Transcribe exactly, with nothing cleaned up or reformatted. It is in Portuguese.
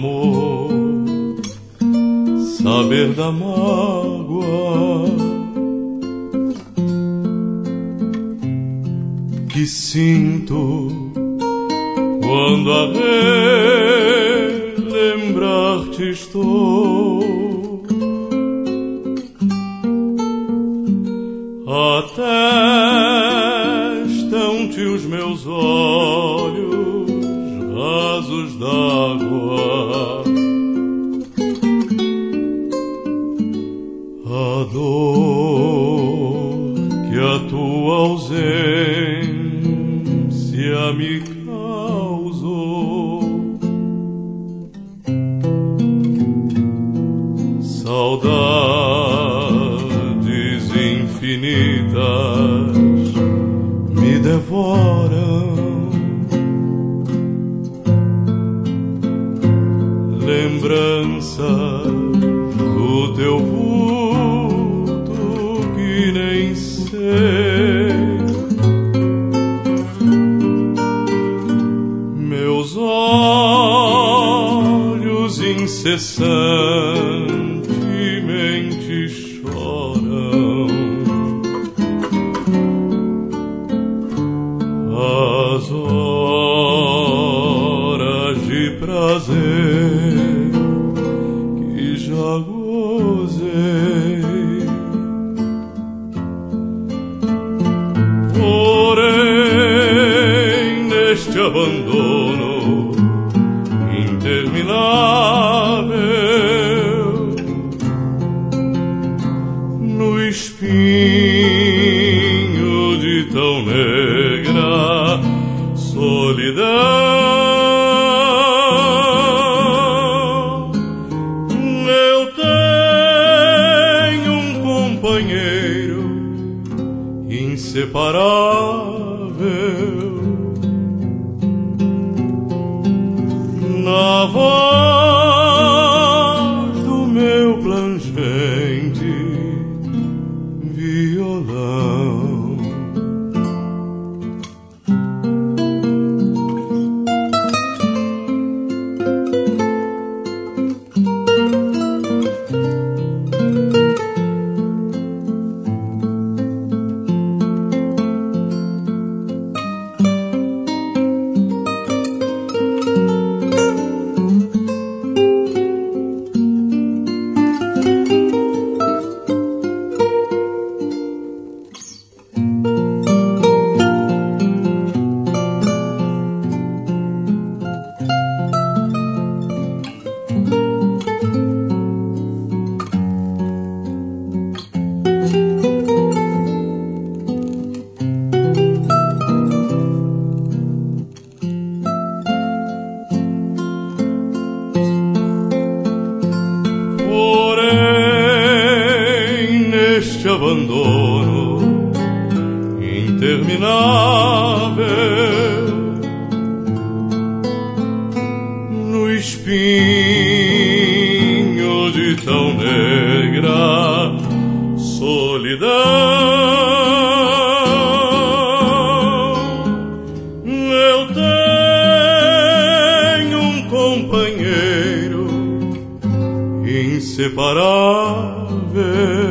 amor, saber da mágoa que sinto quando a relembrar-te estou. Atestam-te os meus olhos rasos d'água, a dor que a tua ausência me causou. Saudades infinitas me devoram, lembranças do teu vulto que nem sei. Meus olhos incessantemente choram, as horas de prazer que já gozei. Porém, neste abandono interminável, no espinho de tão negra solidão, eu tenho um companheiro inseparável. Na voz do meu plangente violão, abandono interminável, no espinho de tão negra solidão, eu tenho um companheiro inseparável.